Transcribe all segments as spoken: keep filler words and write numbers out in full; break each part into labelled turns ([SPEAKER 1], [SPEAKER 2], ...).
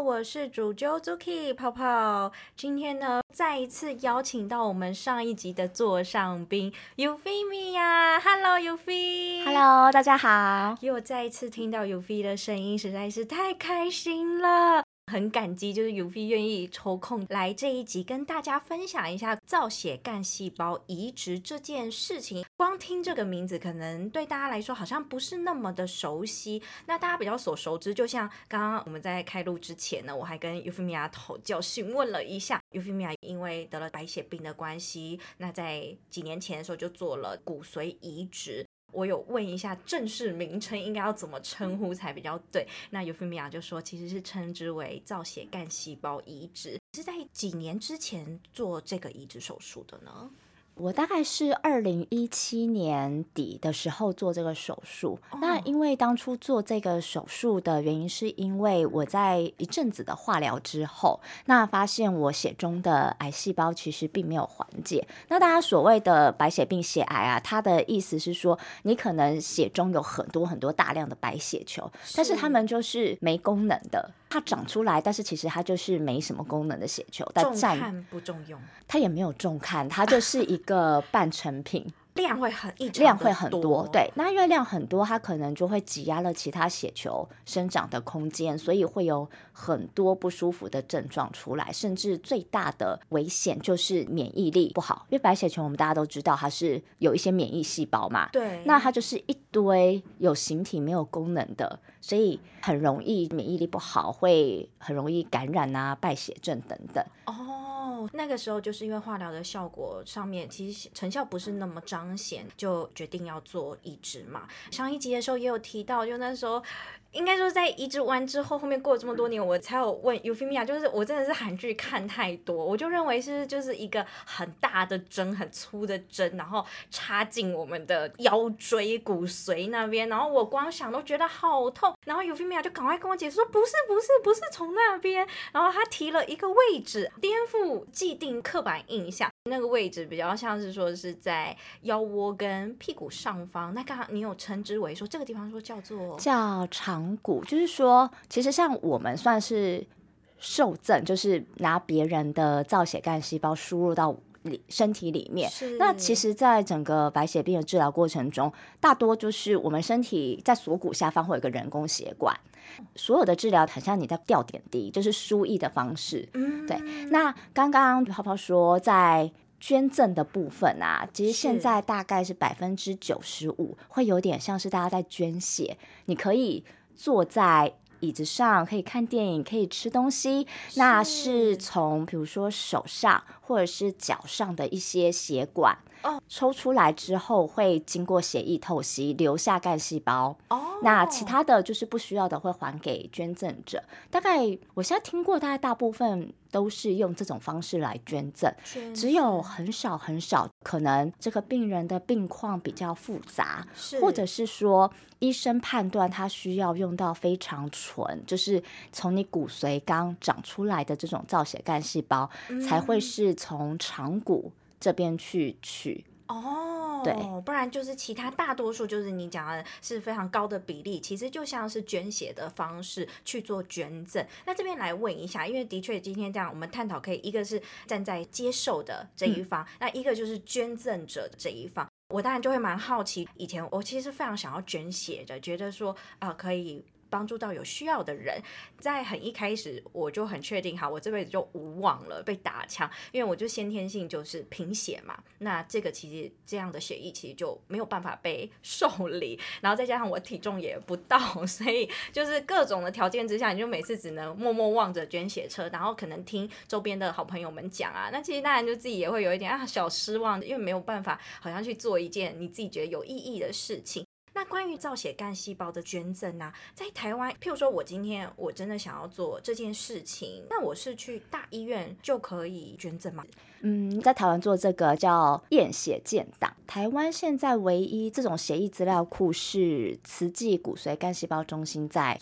[SPEAKER 1] 我是主揪 Zuki 泡泡。今天呢，再一次邀请到我们上一集的座上宾 Euphemia。 Hello Euphi。
[SPEAKER 2] Hello， 大家好。
[SPEAKER 1] 又再一次听到 Euphi 的声音，实在是太开心了。很感激，就是 Euphi 愿意抽空来这一集跟大家分享一下造血干细胞移植这件事情。光听这个名字可能对大家来说好像不是那么的熟悉，那大家比较所熟知，就像刚刚我们在开录之前呢，我还跟 Euphemia 讨教询问了一下。 Euphemia 因为得了白血病的关系，那在几年前的时候就做了骨髓移植。我有问一下正式名称应该要怎么称呼才比较对，那 Euphemia 就说其实是称之为造血干细胞移植。是在几年之前做这个移植手术的呢？
[SPEAKER 2] 我大概是二零一七年底的时候做这个手术、哦、那因为当初做这个手术的原因是因为我在一阵子的化疗之后，那发现我血中的癌细胞其实并没有缓解。那大家所谓的白血病血癌啊，它的意思是说你可能血中有很多很多大量的白血球，但是它们就是没功能的，它长出来但是其实它就是没什么功能的血球，
[SPEAKER 1] 重看不重用，
[SPEAKER 2] 它也没有重看，它就是一个半成品
[SPEAKER 1] 量会很异常的多，
[SPEAKER 2] 量会很多，对，那因为量很多，它可能就会挤压了其他血球生长的空间，所以会有很多不舒服的症状出来，甚至最大的危险就是免疫力不好。因为白血球我们大家都知道它是有一些免疫细胞嘛，
[SPEAKER 1] 对，
[SPEAKER 2] 那它就是一堆有形体没有功能的，所以很容易免疫力不好，会很容易感染啊、败血症等等。
[SPEAKER 1] 哦，那个时候就是因为化疗的效果上面其实成效不是那么彰显，就决定要做移植嘛。上一集的时候也有提到，就那时候应该说在移植完之后，后面过了这么多年，我才有问 Euphemia， 就是我真的是韩剧看太多，我就认为是就是一个很大的针，很粗的针，然后插进我们的腰椎骨髓那边，然后我光想都觉得好痛，然后 Euphemia 就赶快跟我解释说不是不是不是从那边，然后他提了一个位置，颠覆既定刻板印象，那个位置比较像是说是在腰窝跟屁股上方。那刚刚你有称之为说这个地方说叫做
[SPEAKER 2] 叫长骨，就是说其实像我们算是受赠，就是拿别人的造血干细胞输入到身体里面。那其实在整个白血病的治疗过程中，大多就是我们身体在锁骨下方会有一个人工血管，所有的治疗很像你在吊点滴，就是输液的方式、嗯、对。那刚刚泡泡说在捐赠的部分啊，其实现在大概是百分之九十五会有点像是大家在捐血，你可以坐在椅子上，可以看电影，可以吃东西，是那是从比如说手上或者是脚上的一些血管、哦、抽出来之后会经过血液透析留下干细胞、哦、那其他的就是不需要的会还给捐赠者。大概我现在听过大概大部分都是用这种方式来捐赠，只有很少很少可能这个病人的病况比较复杂，或者是说医生判断他需要用到非常纯，就是从你骨髓刚长出来的这种造血干细胞、嗯、才会是从长骨这边去取
[SPEAKER 1] 哦，
[SPEAKER 2] 对，
[SPEAKER 1] 不然就是其他大多数就是你讲的是非常高的比例，其实就像是捐血的方式去做捐赠。那这边来问一下，因为的确今天这样我们探讨可以一个是站在接受的这一方、嗯、那一个就是捐赠者这一方。我当然就会蛮好奇，以前我其实非常想要捐血的，觉得说、呃、可以帮助到有需要的人。在很一开始我就很确定好我这辈子就无望了被打枪，因为我就先天性就是贫血嘛，那这个其实这样的血液其实就没有办法被受理，然后再加上我体重也不到，所以就是各种的条件之下，你就每次只能默默望着捐血车，然后可能听周边的好朋友们讲啊，那其实当然就自己也会有一点啊小失望，因为没有办法好像去做一件你自己觉得有意义的事情。那关于造血干细胞的捐赠啊，在台湾譬如说我今天我真的想要做这件事情，那我是去大医院就可以捐赠吗？
[SPEAKER 2] 嗯，在台湾做这个叫验血建档，台湾现在唯一这种血液资料库是慈济骨髓干细胞中心在做。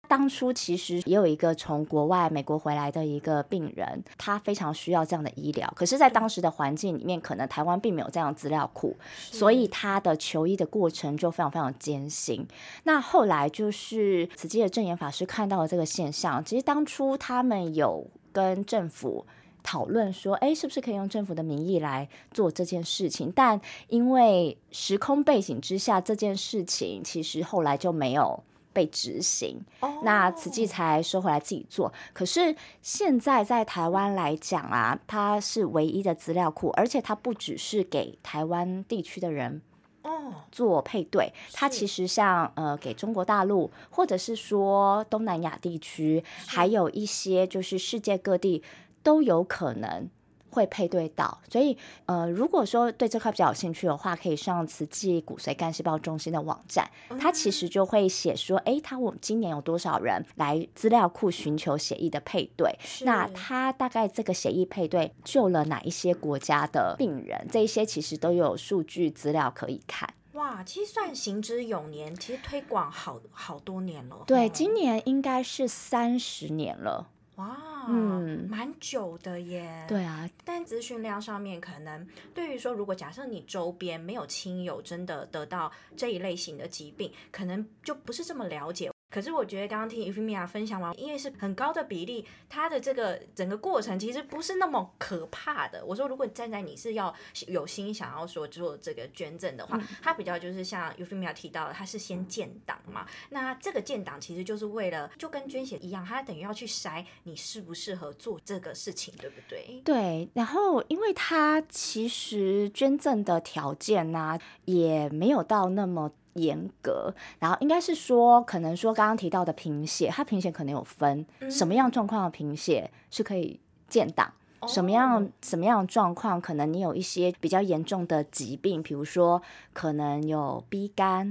[SPEAKER 2] 当初其实也有一个从国外美国回来的一个病人，他非常需要这样的医疗，可是在当时的环境里面，可能台湾并没有这样的资料库，所以他的求医的过程就非常非常艰辛。那后来就是慈济的证严法师看到了这个现象，其实当初他们有跟政府讨论说，哎，是不是可以用政府的名义来做这件事情？但因为时空背景之下，这件事情其实后来就没有被执行，哦、那慈济才收回来自己做。可是现在在台湾来讲啊，它是唯一的资料库，而且它不只是给台湾地区的人做配对，它其实像呃给中国大陆，或者是说东南亚地区，还有一些就是世界各地都有可能会配对到。所以呃，如果说对这块比较有兴趣的话，可以上慈济骨髓干细胞中心的网站，它其实就会写说，哎，它我们今年有多少人来资料库寻求血液的配对，那它大概这个血液配对救了哪一些国家的病人，这一些其实都有数据资料可以看。
[SPEAKER 1] 哇，其实算行之有年，其实推广好好多年了。
[SPEAKER 2] 对，今年应该是三十年了。
[SPEAKER 1] 哇，嗯，蛮久的耶。
[SPEAKER 2] 对啊，
[SPEAKER 1] 但资讯量上面，可能对于说，如果假设你周边没有亲友真的得到这一类型的疾病，可能就不是这么了解。可是我觉得刚刚听 Euphemia 分享完，因为是很高的比例，它的这个整个过程其实不是那么可怕的。我说如果站在你是要有心想要说做这个捐赠的话，嗯、它比较就是像 Euphemia 提到的，它是先建档嘛。那这个建档其实就是为了就跟捐血一样，它等于要去筛你适不适合做这个事情，对不对？
[SPEAKER 2] 对，然后因为它其实捐赠的条件啊也没有到那么严格，然后应该是说可能说刚刚提到的贫血，它贫血可能有分、嗯、什么样状况的贫血是可以建档、哦、什么样什么样的状况可能你有一些比较严重的疾病，比如说可能有 B 肝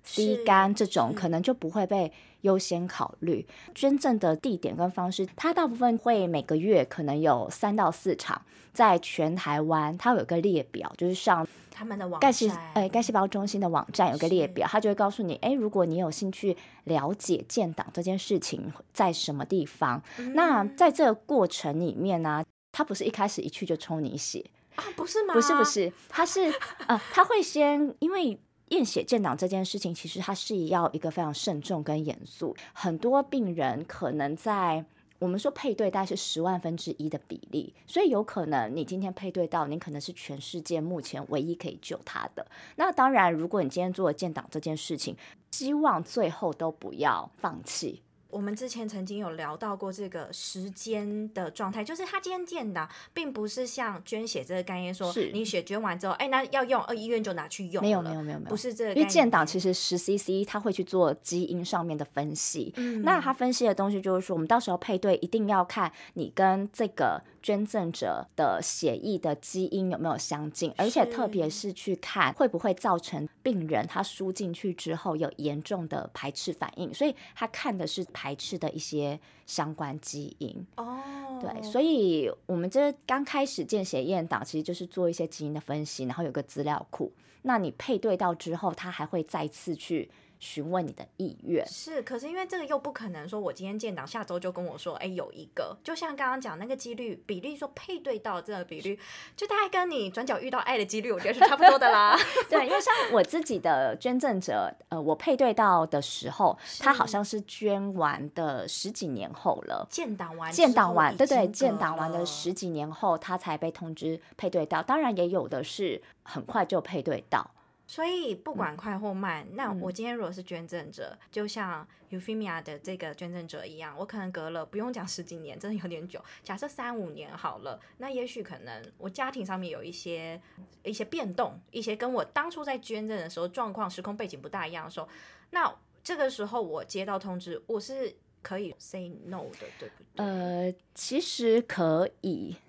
[SPEAKER 2] C 肝这种，可能就不会被优先考虑。捐赠的地点跟方式，它大部分会每个月可能有三到四场，在全台湾它有个列表，就是上
[SPEAKER 1] 他们的网
[SPEAKER 2] 干细
[SPEAKER 1] 站，
[SPEAKER 2] 呃干细胞中心的网站有个列表，它就会告诉你，哎，如果你有兴趣了解建档这件事情在什么地方，嗯、那在这个过程里面呢、啊，它不是一开始一去就抽你血
[SPEAKER 1] 啊，不是吗？
[SPEAKER 2] 不是不是，它是呃，它会先因为。验血建档这件事情，其实它是要一个非常慎重跟严肃。很多病人可能在我们说配对大概是十万分之一的比例，所以有可能你今天配对到，你可能是全世界目前唯一可以救他的。那当然，如果你今天做了建档这件事情，希望最后都不要放弃。
[SPEAKER 1] 我们之前曾经有聊到过这个时间的状态，就是他今天建档并不是像捐血这个概念说你血捐完之后，哎，那要用，呃，医院就拿去用了。
[SPEAKER 2] 没有没有没有没有，
[SPEAKER 1] 不是这个概念。
[SPEAKER 2] 因为建档其实十 C C 他会去做基因上面的分析，嗯、那他分析的东西就是说，我们到时候配对一定要看你跟这个捐赠者的血液的基因有没有相近，而且特别是去看会不会造成病人他输进去之后有严重的排斥反应，所以他看的是排斥的一些相关基因。
[SPEAKER 1] 哦，
[SPEAKER 2] 对，所以我们这刚开始见血验档其实就是做一些基因的分析，然后有个资料库，那你配对到之后他还会再次去询问你的意愿。
[SPEAKER 1] 是，可是因为这个又不可能说我今天建档下周就跟我说，哎，有一个，就像刚刚讲那个几率比例说配对到这个比率，就大概跟你转角遇到爱的几率，我觉得是差不多的啦。
[SPEAKER 2] 对，因为像我自己的捐赠者，呃，我配对到的时候，他好像是捐完的十几年后了，
[SPEAKER 1] 建档完，
[SPEAKER 2] 建档完，对对，建档完的十几年后，他才被通知配对到。当然也有的是很快就配对到。
[SPEAKER 1] 所以不管快或慢、嗯、那我今天如果是捐赠者、嗯、就像 Euphemia 的这个捐赠者一样，我可能隔了不用讲十几年，真的有点久，假设三五年好了，那也许可能我家庭上面有一些一些变动，一些跟我当初在捐赠的时候状况时空背景不大一样的时候，那这个时候我接到通知，我是可以 say no 的，对不对？
[SPEAKER 2] 呃，其实可以，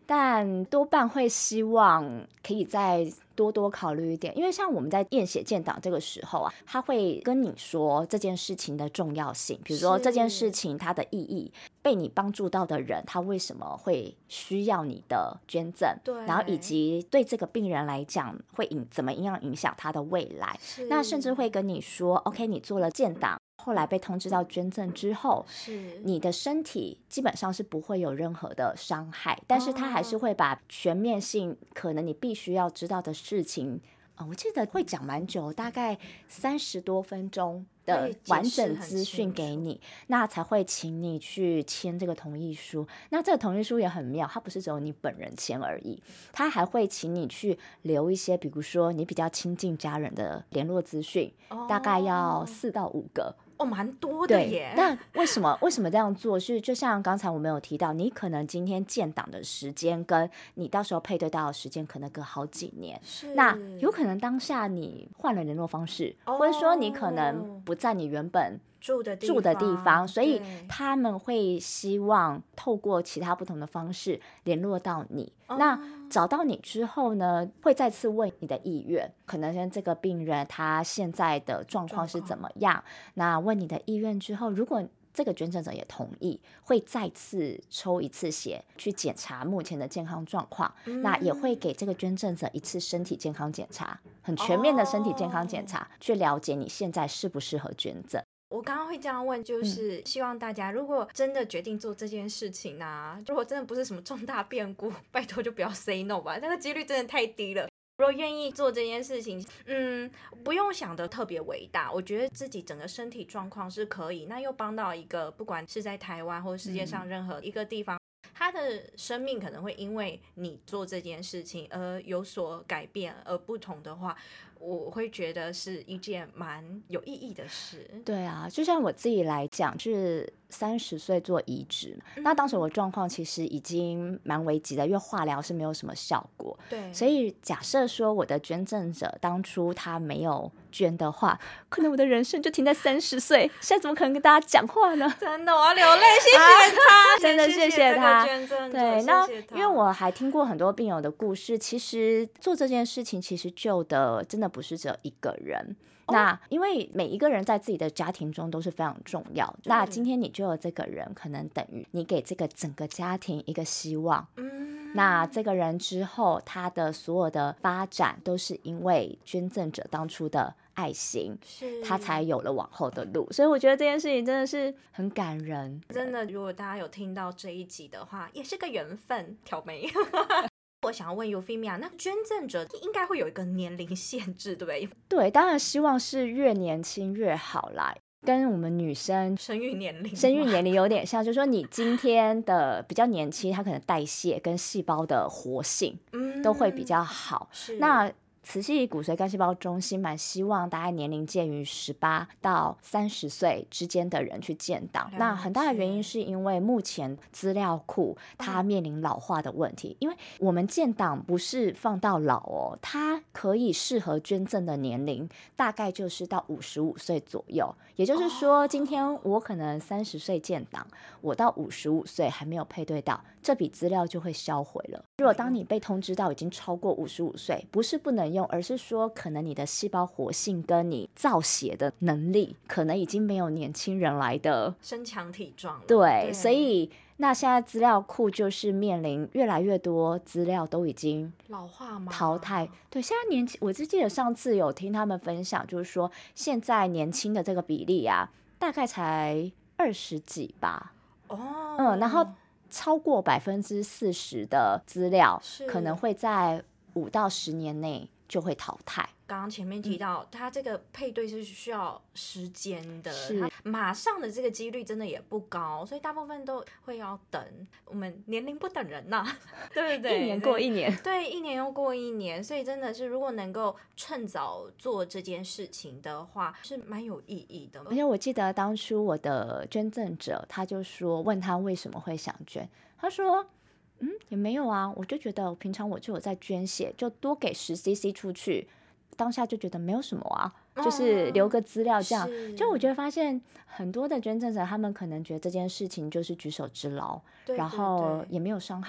[SPEAKER 2] 但多半会希望可以再多多考虑一点，因为像我们在验血建档这个时候啊，他会跟你说这件事情的重要性，比如说这件事情它的意义，被你帮助到的人他为什么会需要你的捐赠，
[SPEAKER 1] 对，
[SPEAKER 2] 然后以及对这个病人来讲会影怎么样影响他的未来，那甚至会跟你说 OK 你做了建档，后来被通知到捐赠之后，
[SPEAKER 1] 是
[SPEAKER 2] 你的身体基本上是不会有任何的伤害，但是他还是会把全面性可能你必须要知道的事情、呃、我记得会讲蛮久，大概三十多分钟的完整资讯给你，那才会请你去签这个同意书。那这个同意书也很妙，它不是只有你本人签而已，它还会请你去留一些比如说你比较亲近家人的联络资讯、哦、大概要四到五个
[SPEAKER 1] 哦，蛮多的耶。
[SPEAKER 2] 那为什么为什么这样做？是就像刚才我们有提到，你可能今天建档的时间跟你到时候配对到的时间可能隔好几年，那有可能当下你换了联络方式、哦、或者说你可能不在你原本
[SPEAKER 1] 住的地
[SPEAKER 2] 方, 住的地方所以他们会希望透过其他不同的方式联络到你、哦、那找到你之后呢，会再次问你的意愿，可能像这个病人他现在的状况是怎么样，那问你的意愿之后，如果这个捐赠者也同意，会再次抽一次血去检查目前的健康状况、嗯、那也会给这个捐赠者一次身体健康检查，很全面的身体健康检查、哦、去了解你现在适不适合捐赠。
[SPEAKER 1] 我刚刚会这样问，就是希望大家如果真的决定做这件事情啊，如果真的不是什么重大变故，拜托就不要 say no 吧，那个几率真的太低了。如果愿意做这件事情，嗯，不用想得特别伟大，我觉得自己整个身体状况是可以，那又帮到一个不管是在台湾或者世界上任何一个地方、嗯、他的生命可能会因为你做这件事情而有所改变而不同的话，我会觉得是一件蛮有意义的事。
[SPEAKER 2] 对啊，就像我自己来讲，就是三十岁做移植、嗯、那当时我状况其实已经蛮危急的，因为化疗是没有什么效果，
[SPEAKER 1] 对，
[SPEAKER 2] 所以假设说我的捐赠者当初他没有捐的话，可能我的人生就停在三十岁，现在怎么可能跟大家讲话呢？
[SPEAKER 1] 真的我要流泪，谢谢他、啊、
[SPEAKER 2] 真的谢谢他，
[SPEAKER 1] 谢谢这个捐赠者，
[SPEAKER 2] 对，那
[SPEAKER 1] 谢谢他。
[SPEAKER 2] 因为我还听过很多病友的故事，其实做这件事情其实救的真的不是只有一个人、哦、那因为每一个人在自己的家庭中都是非常重要，那今天你救了这个人，可能等于你给这个整个家庭一个希望、嗯、那这个人之后他的所有的发展都是因为捐赠者当初的爱心，他才有了往后的路，所以我觉得这件事情真的是很感人。
[SPEAKER 1] 真的，如果大家有听到这一集的话，也是个缘分，挑眉。我想要问 Euphemia， 那捐赠者应该会有一个年龄限制，对不对？
[SPEAKER 2] 对，当然希望是越年轻越好啦，跟我们女生
[SPEAKER 1] 生育年龄
[SPEAKER 2] 生育年龄有点像，就是说你今天的比较年轻，它可能代谢跟细胞的活性都会比较好、嗯、那慈禧骨髓干细胞中心蛮希望大概年龄介于十八到三十岁之间的人去建档，那很大的原因是因为目前资料库它面临老化的问题、嗯、因为我们建档不是放到老哦，它可以适合捐赠的年龄大概就是到五十五岁左右，也就是说今天我可能三十岁建档，我到五十五岁还没有配对到，这笔资料就会销毁了。如果当你被通知到已经超过五十五岁，不是不能用，而是说可能你的细胞活性跟你造血的能力可能已经没有年轻人来的
[SPEAKER 1] 身强体壮了。
[SPEAKER 2] 对,
[SPEAKER 1] 对，
[SPEAKER 2] 所以那现在资料库就是面临越来越多资料都已经
[SPEAKER 1] 老化吗？
[SPEAKER 2] 淘汰。对，现在年轻，我只记得上次有听他们分享，就是说现在年轻的这个比例啊大概才二十几吧。
[SPEAKER 1] 哦，
[SPEAKER 2] 嗯，然后超过百分之四十的资料可能会在五到十年内就会淘汰。
[SPEAKER 1] 刚刚前面提到、嗯、它这个配对是需要时间的，它马上的这个几率真的也不高，所以大部分都会要等。我们年龄不等人呐、啊，对不对？
[SPEAKER 2] 一年过一年，
[SPEAKER 1] 对，一年又过一年，所以真的是如果能够趁早做这件事情的话，是蛮有意义的。
[SPEAKER 2] 而且我记得当初我的捐赠者他就说，问他为什么会想捐，他说嗯，也没有啊，我就觉得平常我就有在捐血，就多给十 C C 出去，当下就觉得没有什么啊，就是留个资料这样、哦、就我觉得发现很多的捐赠者他们可能觉得这件事情就是举手之劳，然后也没有伤害，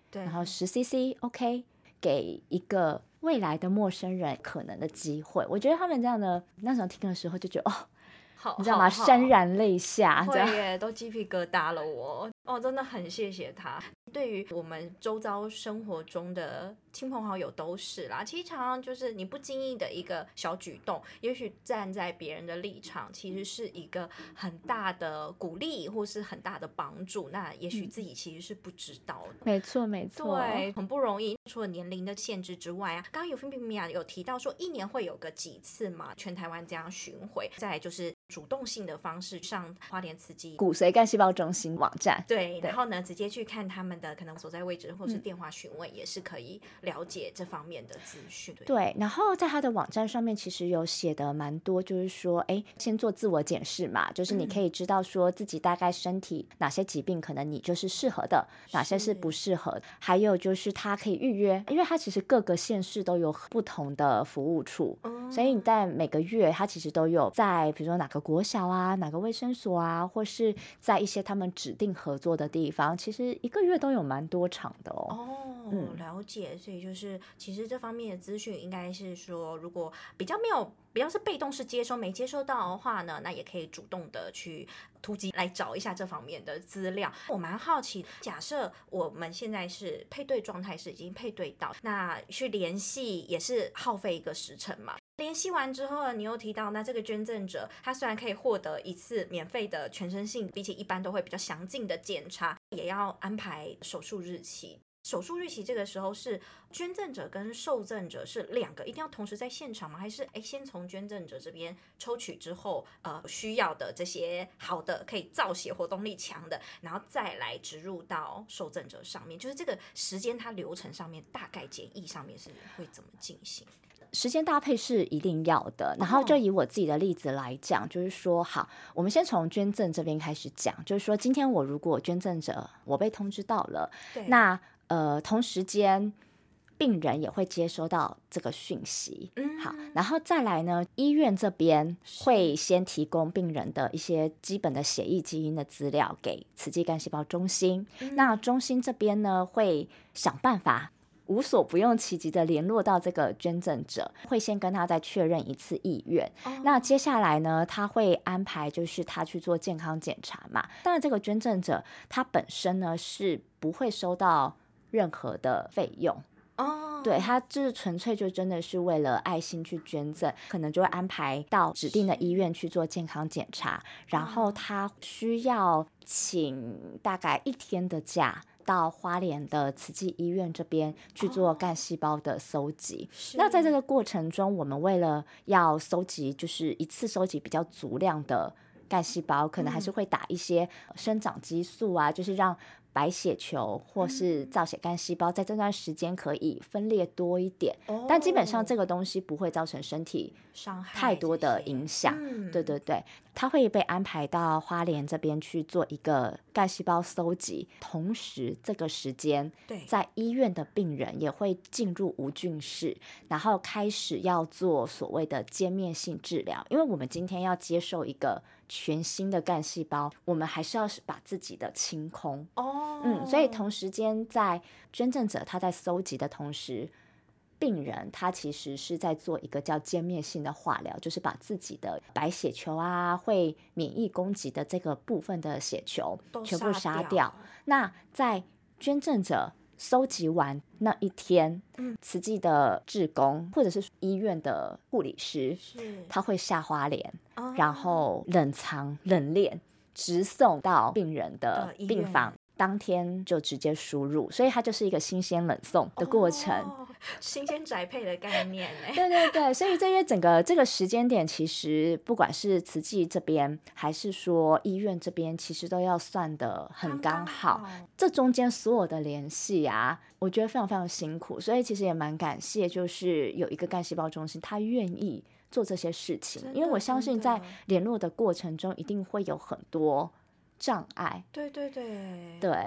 [SPEAKER 1] 对，
[SPEAKER 2] 然后十 C C OK， 给一个未来的陌生人可能的机会。我觉得他们这样的那时候听的时候就觉得哦，
[SPEAKER 1] 好，
[SPEAKER 2] 你知道吗？潸然泪下，
[SPEAKER 1] 会耶，都鸡皮疙瘩了我。哦，真的很谢谢他。对于我们周遭生活中的亲朋好友都是啦，其实常常就是你不经意的一个小举动，也许站在别人的立场，其实是一个很大的鼓励或是很大的帮助，那也许自己其实是不知道的。
[SPEAKER 2] 没错没错，
[SPEAKER 1] 对，很不容易。除了年龄的限制之外啊，刚刚有菲比米娅有提到说一年会有个几次嘛，全台湾这样巡回，再来就是主动性的方式上花莲慈济
[SPEAKER 2] 骨髓干细胞中心网站，
[SPEAKER 1] 对，然后呢直接去看他们的可能所在位置或是电话询问、嗯、也是可以了解这方面的资讯。 对,
[SPEAKER 2] 对，然后在他的网站上面其实有写的蛮多，就是说哎，先做自我检视嘛，就是你可以知道说自己大概身体哪些疾病可能你就是适合的，哪些是不适合的，还有就是他可以预约，因为他其实各个县市都有不同的服务处、嗯、所以你在每个月他其实都有在比如说哪个国小啊，哪个卫生所啊，或是在一些他们指定合作的地方，其实一个月都有蛮多场的哦。
[SPEAKER 1] 哦、嗯，了解。所以就是其实这方面的资讯应该是说，如果比较没有比较是被动式接收，没接收到的话呢，那也可以主动的去突击来找一下这方面的资料。我蛮好奇，假设我们现在是配对状态是已经配对到，那去联系也是耗费一个时辰嘛，联系完之后你又提到那这个捐赠者他虽然可以获得一次免费的全身性比起一般都会比较详尽的检查，也要安排手术日期。手术日期这个时候是捐赠者跟受赠者是两个一定要同时在现场吗？还是诶先从捐赠者这边抽取之后呃需要的这些好的可以造血活动力强的，然后再来植入到受赠者上面？就是这个时间它流程上面大概检疫上面是会怎么进行？
[SPEAKER 2] 时间搭配是一定要的，然后就以我自己的例子来讲、哦、就是说好，我们先从捐赠这边开始讲，就是说今天我如果捐赠者我被通知到了，那呃同时间病人也会接收到这个讯息、嗯、好，然后再来呢，医院这边会先提供病人的一些基本的血液基因的资料给慈济干细胞中心、嗯、那中心这边呢会想办法无所不用其极的联络到这个捐赠者，会先跟他再确认一次意愿、哦、那接下来呢他会安排就是他去做健康检查嘛，当然这个捐赠者他本身呢是不会收到任何的费用哦，对，他就是纯粹就真的是为了爱心去捐赠，可能就会安排到指定的医院去做健康检查，然后他需要请大概一天的假到花莲的慈济医院这边去做干细胞的搜集、哦、那在这个过程中我们为了要搜集就是一次搜集比较足量的干细胞，可能还是会打一些生长激素啊、嗯、就是让白血球或是造血干细胞在这段时间可以分裂多一点、哦、但基本上这个东西不会造成身体太多的影响、嗯、对对对，它会被安排到花莲这边去做一个干细胞搜集，同时这个时间在医院的病人也会进入无菌室，然后开始要做所谓的歼灭性治疗，因为我们今天要接受一个全新的干细胞，我们还是要把自己的清空哦，嗯，所以同时间在捐赠者他在搜集的同时，病人他其实是在做一个叫歼灭性的化疗，就是把自己的白血球啊会免疫攻击的这个部分的血球全部杀掉。那在捐赠者搜集完那一天、嗯、慈济的志工或者是医院的护理师他会下花莲、哦、然后冷藏冷链直送到病人的病房，当天就直接输入，所以它就是一个新鲜冷送的过程、哦、
[SPEAKER 1] 新鲜宅配的概念
[SPEAKER 2] 对对对，所以这些整个这个时间点其实不管是慈济这边还是说医院这边其实都要算得很刚好，刚刚好，这中间所有的联系啊我觉得非常非常辛苦，所以其实也蛮感谢就是有一个干细胞中心他愿意做这些事情，因为我相信在联络的过程中一定会有很多障碍，
[SPEAKER 1] 对对对
[SPEAKER 2] 对，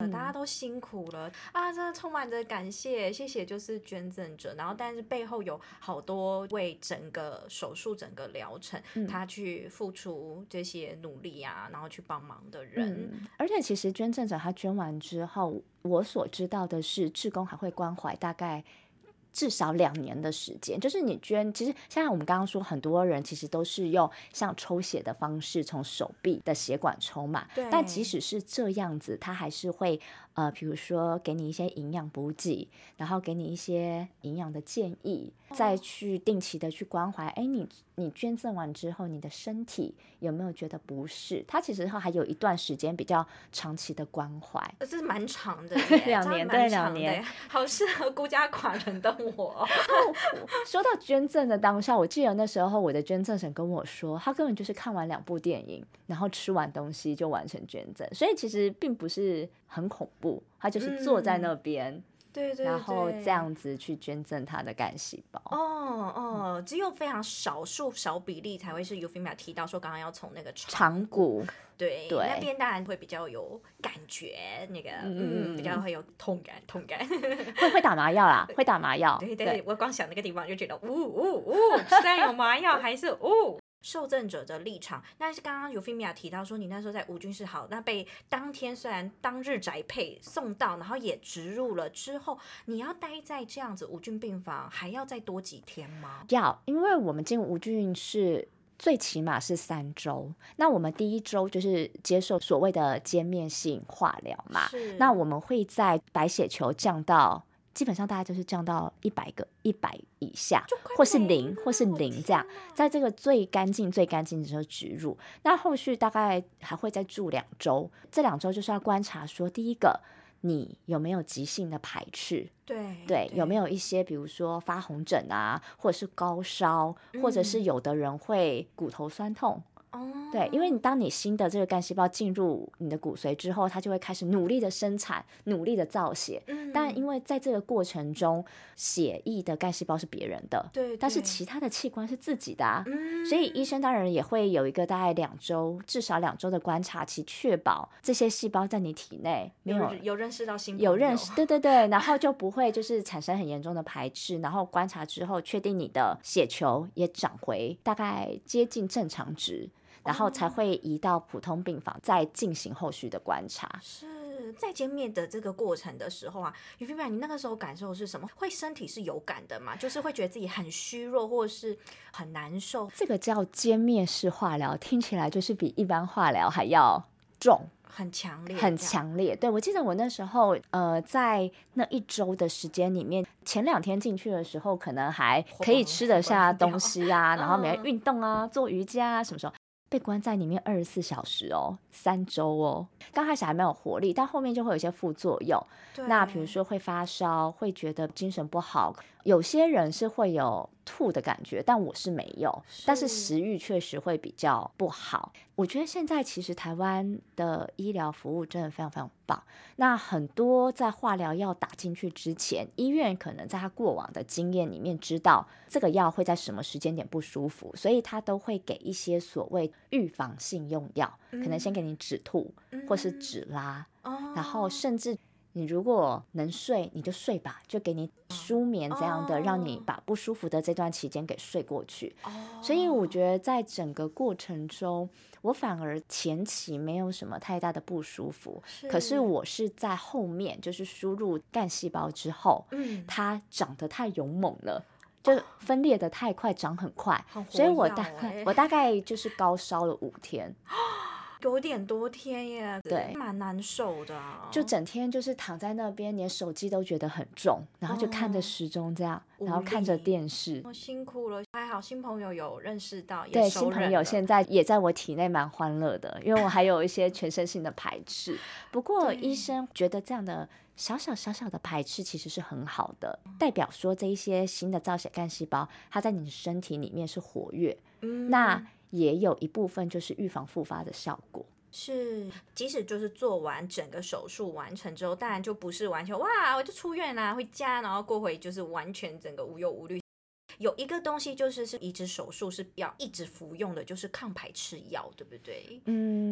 [SPEAKER 1] 大家都辛苦了啊，真的充满着感谢，谢谢就是捐赠者，然后但是背后有好多为整个手术整个疗程、嗯、他去付出这些努力啊，然后去帮忙的人、
[SPEAKER 2] 嗯、而且其实捐赠者他捐完之后，我所知道的是志工还会关怀大概至少两年的时间，就是你捐，其实像我们刚刚说，很多人其实都是用像抽血的方式从手臂的血管抽嘛，但即使是这样子，他还是会呃，比如说给你一些营养补给，然后给你一些营养的建议，再去定期的去关怀，哎，你你捐赠完之后，你的身体有没有觉得不适？他其实还有一段时间比较长期的关怀，
[SPEAKER 1] 这是蛮长的
[SPEAKER 2] 两年对两年，
[SPEAKER 1] 好适合孤家寡人的我。
[SPEAKER 2] 说到捐赠的当下，我记得那时候我的捐赠神跟我说，他根本就是看完两部电影，然后吃完东西就完成捐赠，所以其实并不是很恐怖，他就是坐在那边、嗯
[SPEAKER 1] 对对对，
[SPEAKER 2] 然后这样子去捐赠他的干细胞。
[SPEAKER 1] 哦哦，只有非常少数少比例才会是 Euphemia 提到说刚刚要从那个
[SPEAKER 2] 长骨，
[SPEAKER 1] 对，
[SPEAKER 2] 对
[SPEAKER 1] 那边当然会比较有感觉，那个嗯，嗯比较会有痛感，痛感
[SPEAKER 2] 会会打麻药啦，会打麻药。
[SPEAKER 1] 对 对, 对，我光想那个地方就觉得，呜呜呜，虽然有麻药，还是呜。受赠者的立场，那是刚刚Euphemia提到说，你那时候在无菌室好，那被当天虽然当日宅配送到，然后也植入了之后，你要待在这样子无菌病房，还要再多几天吗？
[SPEAKER 2] 要，因为我们进无菌室最起码是三周，那我们第一周就是接受所谓的歼灭性化疗嘛，那我们会在白血球降到。基本上大概就是降到一百个一百以下，或是零，或是零这样，在这个最干净最干净的时候植入。那后续大概还会再住两周，这两周就是要观察说，第一个你有没有急性的排斥，
[SPEAKER 1] 对
[SPEAKER 2] 对, 对，有没有一些比如说发红疹啊，或者是高烧，嗯、或者是有的人会骨头酸痛。对，因为你当你新的这个干细胞进入你的骨髓之后，它就会开始努力的生产，努力的造血、嗯、但因为在这个过程中血液的干细胞是别人的， 对, 对，但是其他的器官是自己的啊、嗯、所以医生当然也会有一个大概两周至少两周的观察期，确保这些细胞在你体内没有
[SPEAKER 1] 有, 有认识到新朋友，
[SPEAKER 2] 有认识，对对对，然后就不会就是产生很严重的排斥，然后观察之后确定你的血球也长回大概接近正常值，然后才会移到普通病房再进行后续的观察。
[SPEAKER 1] 是在歼灭的这个过程的时候啊，Euphemia，你那个时候感受是什么？会身体是有感的吗？就是会觉得自己很虚弱或是很难受？
[SPEAKER 2] 这个叫歼灭式化疗，听起来就是比一般化疗还要重，
[SPEAKER 1] 很强烈，
[SPEAKER 2] 很强烈。对，我记得我那时候呃，在那一周的时间里面，前两天进去的时候可能还可以吃得下东西啊，然后每天运动啊，做瑜伽啊，什么时候被关在里面二十四小时哦，三周哦，刚开始还没有活力，但后面就会有一些副作用。那比如说会发烧，会觉得精神不好，有些人是会有吐的感觉，但我是没有，是但是食欲确实会比较不好。我觉得现在其实台湾的医疗服务真的非常非常棒。那很多在化疗药打进去之前，医院可能在他过往的经验里面知道这个药会在什么时间点不舒服，所以他都会给一些所谓预防性用药、嗯、可能先给你止吐、嗯、或是止拉、哦、然后甚至你如果能睡你就睡吧，就给你舒眠这样的、哦、让你把不舒服的这段期间给睡过去、哦、所以我觉得在整个过程中我反而前期没有什么太大的不舒服，是可是我是在后面就是输入干细胞之后、嗯、它长得太勇猛了，就分裂的太快，长很快、哦、所以我大概我大概就是高烧了五天
[SPEAKER 1] 有点多天耶，对，蛮难受的、啊、
[SPEAKER 2] 就整天就是躺在那边，连手机都觉得很重，然后就看着时钟这样、哦、然后看着电视、
[SPEAKER 1] 哦、辛苦了，还好新朋友有认识到，也
[SPEAKER 2] 对，新朋友现在也在我体内蛮欢乐的，因为我还有一些全身性的排斥不过医生觉得这样的小小小小的排斥其实是很好的，代表说这一些新的造血干细胞它在你身体里面是活跃、嗯、那也有一部分就是预防复发的效果。
[SPEAKER 1] 是，即使就是做完整个手术完成之后，当然就不是完全哇我就出院啦回家，然后过回就是完全整个无忧无虑。有一个东西就是是移植手术是要一直服用的，就是抗排斥药，对不对？
[SPEAKER 2] 嗯，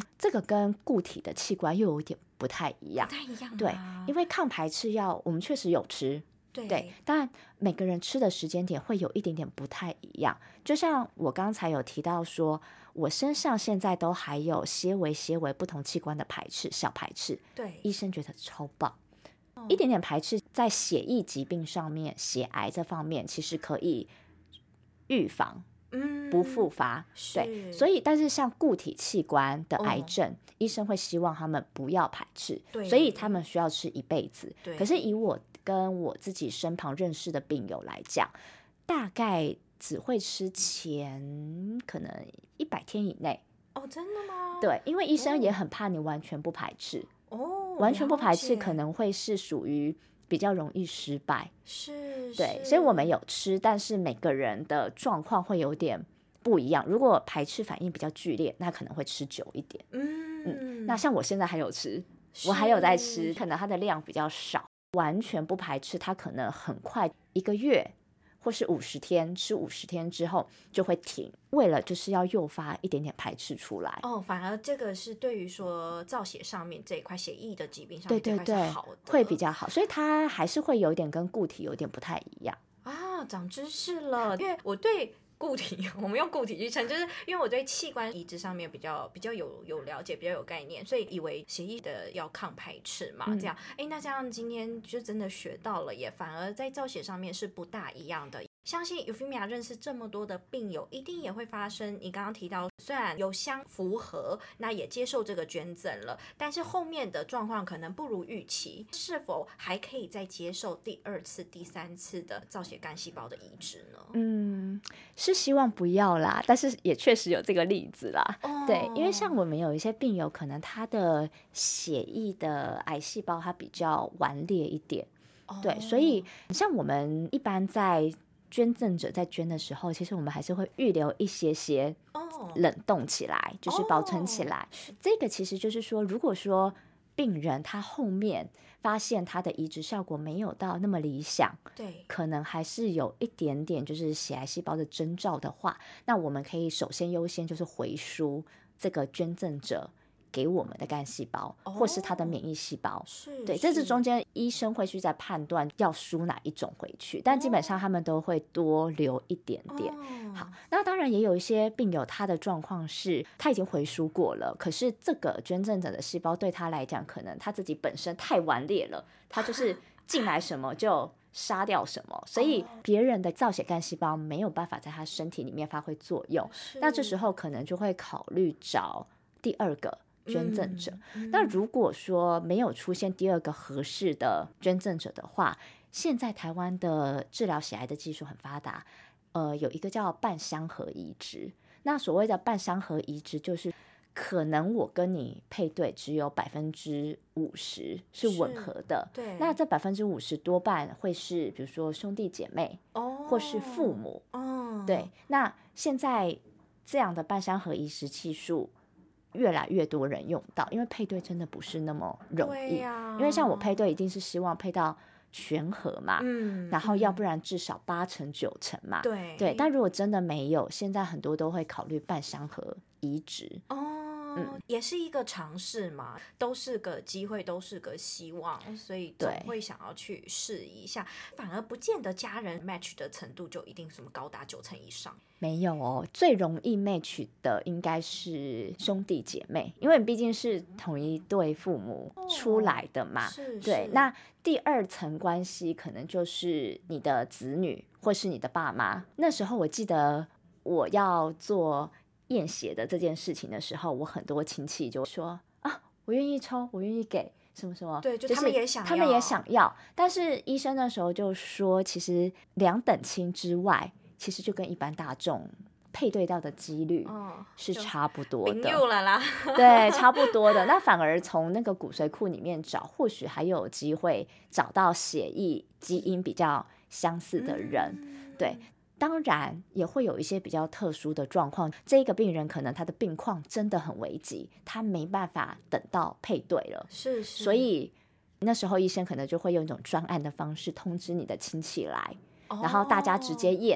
[SPEAKER 2] 这个跟固体的器官又有一点不太一样，
[SPEAKER 1] 不太一样吗？
[SPEAKER 2] 对，因为抗排斥药我们确实有吃，
[SPEAKER 1] 对
[SPEAKER 2] 对，但每个人吃的时间点会有一点点不太一样。就像我刚才有提到说，我身上现在都还有些微些微不同器官的排斥，小排斥，
[SPEAKER 1] 对，
[SPEAKER 2] 医生觉得超棒。哦、一点点排斥在血液疾病上面，血癌这方面其实可以预防。
[SPEAKER 1] 嗯，
[SPEAKER 2] 不复发，对，所以但是像固体器官的癌症，哦、医生会希望他们不要排斥，所以他们需要吃一辈子。可是以我跟我自己身旁认识的病友来讲，大概只会吃前可能一百天以内。
[SPEAKER 1] 哦，真的吗？
[SPEAKER 2] 对，因为医生也很怕你完全不排斥。
[SPEAKER 1] 哦，
[SPEAKER 2] 完全不排斥可能会是属于比较容易失败，
[SPEAKER 1] 是，
[SPEAKER 2] 对，
[SPEAKER 1] 是
[SPEAKER 2] 所以我们有吃，但是每个人的状况会有点不一样。如果排斥反应比较剧烈，那可能会吃久一点。
[SPEAKER 1] 嗯
[SPEAKER 2] 嗯，那像我现在还有吃，我还有在吃，可能它的量比较少。完全不排斥，它可能很快一个月或是五十天，吃五十天之后就会停，为了就是要诱发一点点排斥出来。
[SPEAKER 1] 哦，反而这个是对于说造血上面这一块血液的疾病上面
[SPEAKER 2] 对对对
[SPEAKER 1] 这块是好的，
[SPEAKER 2] 会比较好，所以它还是会有点跟固体有点不太一样
[SPEAKER 1] 啊，长知识了，因为我对。固体，我们用固体去称，就是因为我对器官移植上面比较比较有有了解，比较有概念，所以以为血液的要抗排斥嘛，嗯、这样，哎，那这样今天就真的学到了，也反而在造血上面是不大一样的。相信 Euphemia 认识这么多的病友，一定也会发生你刚刚提到，虽然有相符合，那也接受这个捐赠了，但是后面的状况可能不如预期，是否还可以再接受第二次、第三次的造血干细胞的移植呢？
[SPEAKER 2] 嗯，是希望不要啦，但是也确实有这个例子啦。
[SPEAKER 1] 哦、
[SPEAKER 2] 对，因为像我们有一些病友，可能他的血液的癌细胞它比较顽劣一点，哦、对，所以像我们一般在捐赠者在捐的时候，其实我们还是会预留一些些冷冻起来，哦、就是保存起来。哦、这个其实就是说，如果说病人他后面发现他的移植效果没有到那么理想，
[SPEAKER 1] 对，
[SPEAKER 2] 可能还是有一点点就是血癌细胞的征兆的话，那我们可以首先优先就是回输这个捐赠者给我们的干细胞，哦、或是他的免疫细胞，
[SPEAKER 1] 是
[SPEAKER 2] 对，这是中间医生会去在判断要输哪一种回去，但基本上他们都会多留一点点。哦、好，那当然也有一些病友他的状况是他已经回输过了，可是这个捐赠者的细胞对他来讲，可能他自己本身太顽劣了，他就是进来什么就杀掉什么，所以别人的造血干细胞没有办法在他身体里面发挥作用，那这时候可能就会考虑找第二个捐赠者。嗯嗯、那如果说没有出现第二个合适的捐赠者的话，现在台湾的治疗血癌的技术很发达，呃，有一个叫半相合移植。那所谓的半相合移植，就是可能我跟你配对只有百分之五十是吻合的，
[SPEAKER 1] 对，
[SPEAKER 2] 那这百分之五十多半会是比如说兄弟姐妹，哦、或是父母，哦、对。那现在这样的半相合移植技术越来越多人用到，因为配对真的不是那么容易，
[SPEAKER 1] 啊、
[SPEAKER 2] 因为像我配对一定是希望配到全合嘛，嗯，然后要不然至少八成九成嘛，
[SPEAKER 1] 对
[SPEAKER 2] 对。但如果真的没有，现在很多都会考虑半相合移植
[SPEAKER 1] 哦。嗯，也是一个尝试嘛，都是个机会，都是个希望，所以总会想要去试一下，反而不见得家人 match 的程度就一定什么高达九成以上。
[SPEAKER 2] 没有哦，最容易 match 的应该是兄弟姐妹，因为毕竟是同一对父母出来的嘛。
[SPEAKER 1] 哦、是
[SPEAKER 2] 对。
[SPEAKER 1] 是
[SPEAKER 2] 那第二层关系可能就是你的子女或是你的爸妈。那时候我记得我要做验血的这件事情的时候，我很多亲戚就说啊，我愿意抽，我愿意给什么什么，
[SPEAKER 1] 对，就他们也想要，
[SPEAKER 2] 他们也想要。但是医生那时候就说，其实两等亲之外，其实就跟一般大众配对到的几率是差不多的，
[SPEAKER 1] 哦、了啦
[SPEAKER 2] 对，差不多的。那反而从那个骨髓库里面找，或许还有机会找到血液基因比较相似的人，嗯、对。当然也会有一些比较特殊的状况，这个病人可能他的病况真的很危急，他没办法等到配对了，
[SPEAKER 1] 是是，
[SPEAKER 2] 所以那时候医生可能就会用一种专案的方式通知你的亲戚来，哦、然后大家直接验，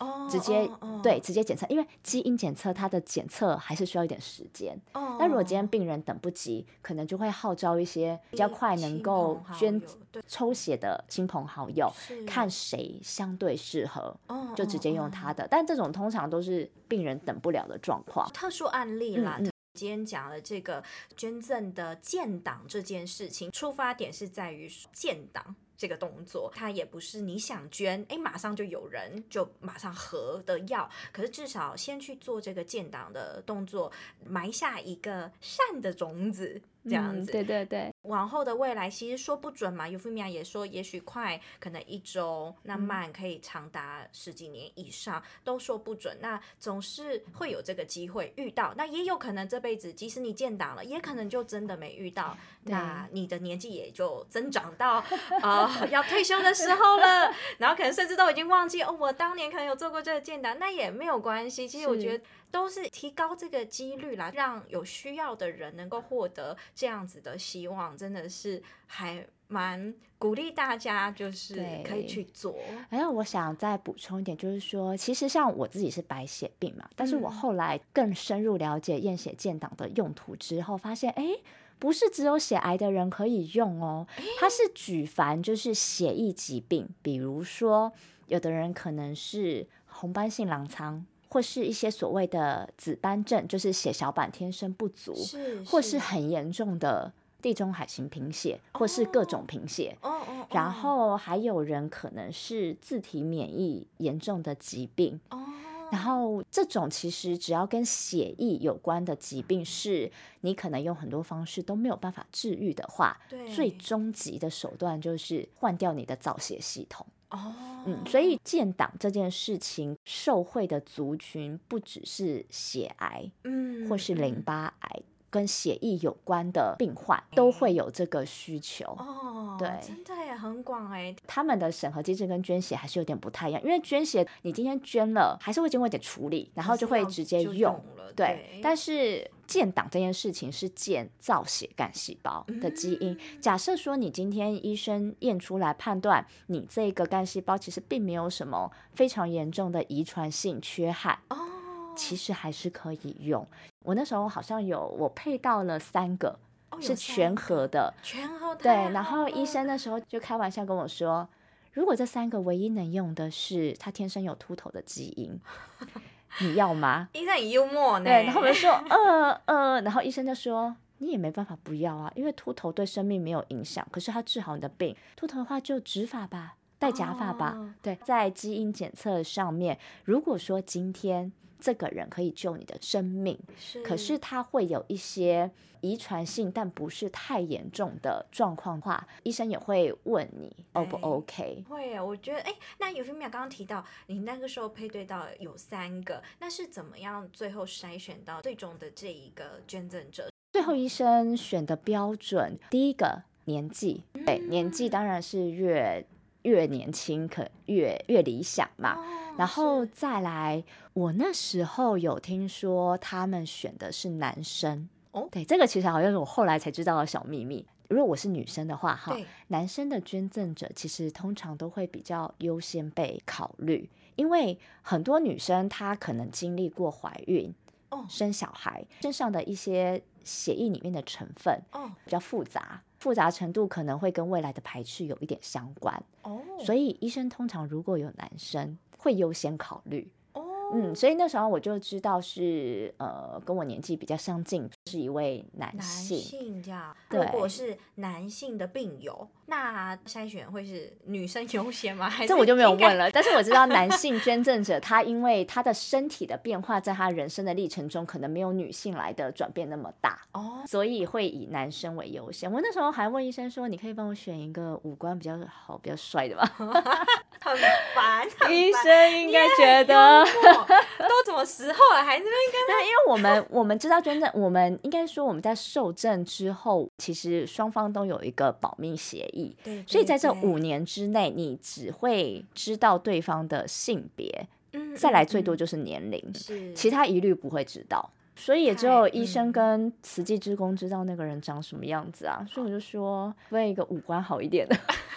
[SPEAKER 1] 哦，
[SPEAKER 2] 直接、
[SPEAKER 1] 哦哦、
[SPEAKER 2] 对直接检测，因为基因检测它的检测还是需要一点时间。哦，那如果今天病人等不及，可能就会号召一些比较快能够捐抽血的亲朋好友，看谁相对适合，哦、就直接用他的。哦、但这种通常都是病人等不了的状况，
[SPEAKER 1] 特殊案例啦。
[SPEAKER 2] 嗯嗯
[SPEAKER 1] 今天讲了这个捐赠的建档这件事情，出发点是在于建档这个动作，它也不是你想捐，哎，马上就有人就马上合的要，可是至少先去做这个建档的动作，埋下一个善的种子。这样子、
[SPEAKER 2] 嗯、对对对，
[SPEAKER 1] 往后的未来其实说不准嘛。尤菲米娅也说，也许快可能一周，那慢可以长达十几年以上，嗯、都说不准。那总是会有这个机会遇到，那也有可能这辈子即使你建档了，也可能就真的没遇到。那你的年纪也就增长到呃要退休的时候了，然后可能甚至都已经忘记哦，我当年可能有做过这个建档，那也没有关系。其实我觉得都是提高这个几率啦，让有需要的人能够获得这样子的希望，真的是还蛮鼓励大家就是可以去做。
[SPEAKER 2] 然后我想再补充一点，就是说其实像我自己是白血病嘛，但是我后来更深入了解验血建档的用途之后发现，哎，不是只有血癌的人可以用哦，它是举凡就是血液疾病，比如说有的人可能是红斑性狼疮，或是一些所谓的紫斑症，就是血小板天生不足，
[SPEAKER 1] 是是
[SPEAKER 2] 或是很严重的地中海型贫血，或是各种贫血。
[SPEAKER 1] 哦哦哦、
[SPEAKER 2] 然后还有人可能是自体免疫严重的疾病。
[SPEAKER 1] 哦，
[SPEAKER 2] 然后这种其实只要跟血液有关的疾病，是你可能用很多方式都没有办法治愈的话，最终极的手段就是换掉你的造血系统。
[SPEAKER 1] 哦，
[SPEAKER 2] 嗯，所以建档这件事情受惠的族群不只是血癌，嗯，或是淋巴癌，嗯、跟血液有关的病患都会有这个需求。
[SPEAKER 1] 哦，
[SPEAKER 2] 对，
[SPEAKER 1] 真的也很广哎。
[SPEAKER 2] 他们的审核机制跟捐血还是有点不太一样，因为捐血你今天捐了，还是会经过一点处理，然后就会直接用。
[SPEAKER 1] 用了对，
[SPEAKER 2] 对，但是建档这件事情是建造血干细胞的基因。嗯、假设说你今天医生验出来判断你这个干细胞其实并没有什么非常严重的遗传性缺憾，哦，其实还是可以用。我那时候好像有我配到了三个。哦、是全盒的，
[SPEAKER 1] 全盒的。
[SPEAKER 2] 对，然后医生那时候就开玩笑跟我说，如果这三个唯一能用的是他天生有秃头的基因，你要吗？
[SPEAKER 1] 医生很幽默呢。
[SPEAKER 2] 对，然后我们说呃呃，然后医生就说你也没办法不要啊，因为秃头对生命没有影响，可是它治好你的病，秃头的话就植发吧，戴假发吧。哦、对，在基因检测上面，如果说今天这个人可以救你的生命，是可是他会有一些遗传性但不是太严重的状况的话，医生也会问你 O 不 OK。
[SPEAKER 1] 会耶，我觉得哎，那尤菲米娅刚刚提到你那个时候配对到有三个，那是怎么样最后筛选到最终的这一个捐赠者？
[SPEAKER 2] 最后医生选的标准，第一个年纪，嗯、对，年纪当然是越越年轻可越越理想嘛。哦，然后再来，我那时候有听说他们选的是男生。哦，对，这个其实好像是我后来才知道的小秘密。如果我是女生的话，哈，男生的捐赠者其实通常都会比较优先被考虑，因为很多女生她可能经历过怀孕、哦、生小孩，身上的一些血液里面的成分比较复杂，复杂程度可能会跟未来的排斥有一点相关。哦，所以医生通常如果有男生会优先考虑。嗯，所以那时候我就知道是呃跟我年纪比较相近，是一位男性。
[SPEAKER 1] 男性这样，如果是男性的病友，那筛选会是女生优先吗？还是
[SPEAKER 2] 这我就没有问了。但是我知道男性捐赠者，他因为他的身体的变化，在他人生的历程中，可能没有女性来的转变那么大哦，所以会以男生为优先。我那时候还问医生说：“你可以帮我选一个五官比较好、比较帅的吗？”
[SPEAKER 1] 很烦，
[SPEAKER 2] 医生应该觉得
[SPEAKER 1] 都怎么时候了，还是那边跟
[SPEAKER 2] 他？因为我们我们知道捐赠，我们应该说我们在受赠之后，其实双方都有一个保密协议，对对对，所以在这五年之内，你只会知道对方的性别，嗯，再来最多就是年龄，嗯、其他一律不会知道。所以也只有医生跟慈济志工知道那个人长什么样子啊，所以我就说问一个五官好一点的。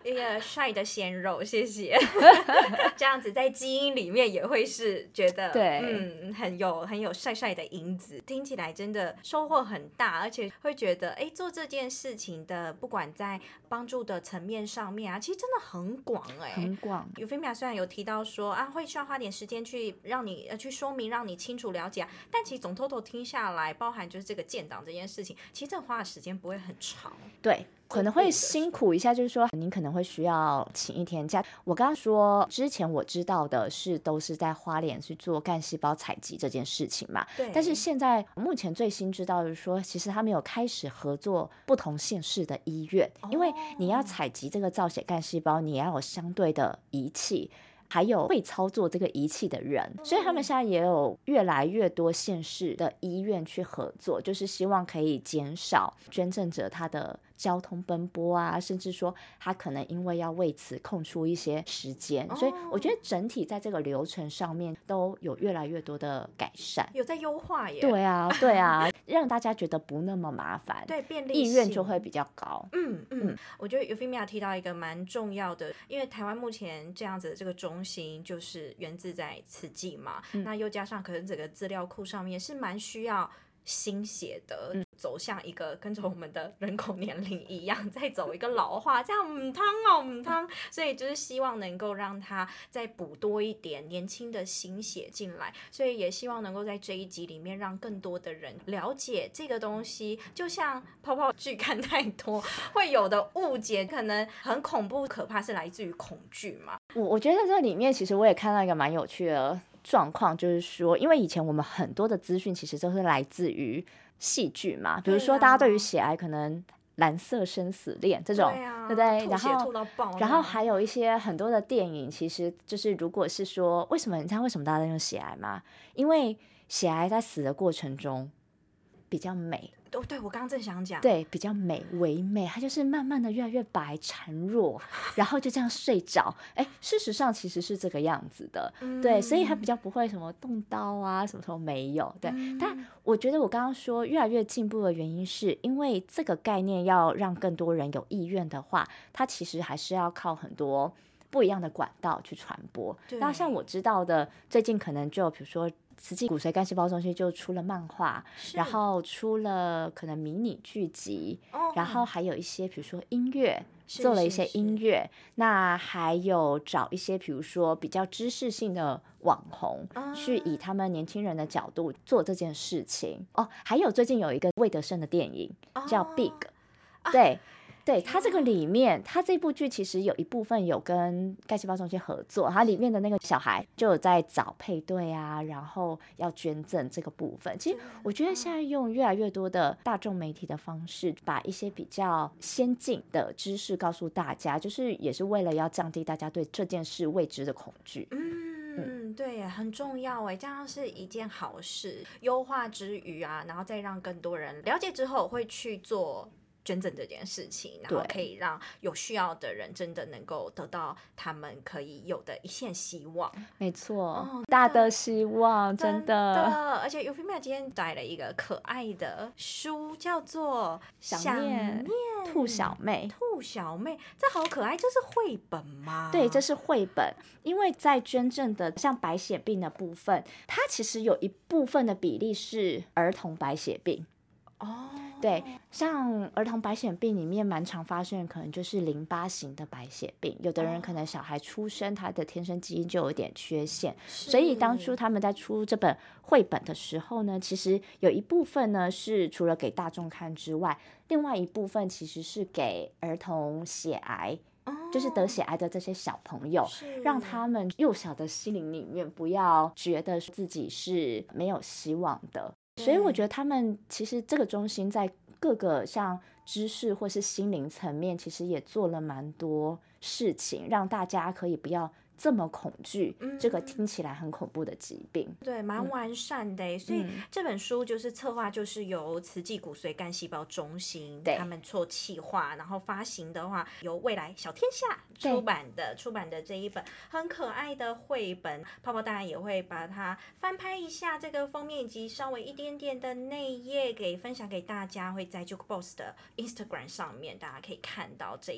[SPEAKER 1] 一个帅的鲜肉，谢谢。这样子在基因里面也会是觉得，
[SPEAKER 2] 对，
[SPEAKER 1] 嗯，很有很有帅帅的因子，听起来真的收获很大，而且会觉得，哎，做这件事情的，不管在帮助的层面上面啊，其实真的很广哎、欸，
[SPEAKER 2] 很广。
[SPEAKER 1] Euphemia 虽然有提到说啊，会需要花点时间去让你呃去说明，让你清楚了解、啊，但其实总 total 听下来，包含就是这个建档这件事情，其实这花的时间不会很长。
[SPEAKER 2] 对。可能会辛苦一下，就是说您可能会需要请一天假。我刚刚说之前我知道的是都是在花莲去做干细胞采集这件事情嘛，
[SPEAKER 1] 对。
[SPEAKER 2] 但是现在目前最新知道的是说，其实他们有开始合作不同县市的医院，哦、因为你要采集这个造血干细胞，你要有相对的仪器。还有会操作这个仪器的人，所以他们现在也有越来越多县市的医院去合作，就是希望可以减少捐赠者他的交通奔波啊，甚至说他可能因为要为此空出一些时间，所以我觉得整体在这个流程上面都有越来越多的改善，
[SPEAKER 1] 有在优化耶。
[SPEAKER 2] 对啊，对啊，让大家觉得不那么麻烦，
[SPEAKER 1] 对，便利
[SPEAKER 2] 性意愿就会比较高。
[SPEAKER 1] 嗯嗯，嗯我觉得 Euphemia 提到一个蛮重要的，因为台湾目前这样子的这个中心就是源自在慈济嘛，嗯、那又加上可能整个资料库上面是蛮需要新血的、嗯、走向一个跟着我们的人口年龄一样再走一个老化，这样唔汤哦唔汤，所以就是希望能够让他再补多一点年轻的新血进来，所以也希望能够在这一集里面让更多的人了解这个东西，就像泡泡剧看太多会有的误解，可能很恐怖可怕是来自于恐惧嘛。
[SPEAKER 2] 我我觉得这里面其实我也看到一个蛮有趣的状况，就是说因为以前我们很多的资讯其实都是来自于戏剧嘛，比如说大家对于血癌可能蓝色生死恋这种，
[SPEAKER 1] 对,、啊、
[SPEAKER 2] 对不对？
[SPEAKER 1] 然后
[SPEAKER 2] 然后还有一些很多的电影，其实就是如果是说为什么你知道为什么大家在用血癌吗？因为血癌在死的过程中比较美。
[SPEAKER 1] 哦，对，我刚刚正想讲，
[SPEAKER 2] 对，比较美，唯美，它就是慢慢的越来越白孱弱，然后就这样睡着。哎，事实上其实是这个样子的，嗯、对，所以它比较不会什么动刀啊，什么时候没有，对。嗯、但我觉得我刚刚说越来越进步的原因，是因为这个概念要让更多人有意愿的话，它其实还是要靠很多不一样的管道去传播。那像我知道的，最近可能就比如说。慈济骨髓干细胞中心就出了漫画，然后出了可能迷你剧集，哦、然后还有一些比如说音乐，做了一些音乐，是是是那还有找一些比如说比较知识性的网红，啊、去以他们年轻人的角度做这件事情。哦，还有最近有一个魏德胜的电影，哦、叫 Big，啊、对。对，它这个里面，它这部剧其实有一部分有跟干细胞中心合作，它里面的那个小孩就有在找配对啊，然后要捐赠这个部分。其实我觉得现在用越来越多的大众媒体的方式，把一些比较先进的知识告诉大家，就是也是为了要降低大家对这件事未知的恐惧。
[SPEAKER 1] 嗯嗯，对，很重要哎，这样是一件好事。优化之余啊，然后再让更多人了解之后，会去做捐赠这件事情，然后可以让有需要的人真的能够得到他们可以有的一线希望。
[SPEAKER 2] 没错，哦、大的希望，真的。真的
[SPEAKER 1] 而且 Euphemia 今天带了一个可爱的书，叫做《
[SPEAKER 2] 想念兔小妹》。
[SPEAKER 1] 兔小妹，这好可爱，这是绘本吗？
[SPEAKER 2] 对，这是绘本。因为在捐赠的像白血病的部分，它其实有一部分的比例是儿童白血病。哦，对，像儿童白血病里面蛮常发生的可能就是淋巴型的白血病，有的人可能小孩出生他的天生基因就有点缺陷，所以当初他们在出这本绘本的时候呢，其实有一部分呢是除了给大众看之外，另外一部分其实是给儿童血癌，就是得血癌的这些小朋友，让他们幼小的心灵里面不要觉得自己是没有希望的。所以我觉得他们其实这个中心在各个像知识或是心灵层面，其实也做了蛮多事情，让大家可以不要这么恐惧、嗯、这个听起来很恐怖的疾病。
[SPEAKER 1] 对，蛮完善的、嗯、所以这本书就是策划就是由慈济骨髓干细胞中心他们做企划，然后发行的话由未来小天下出版的出版的这一本很可爱的绘本。泡泡当然也会把它翻拍一下这个封面以及稍微一点点的内页给分享给大家，会在 Jukebox 的 Instagram 上面大家可以看到这一本。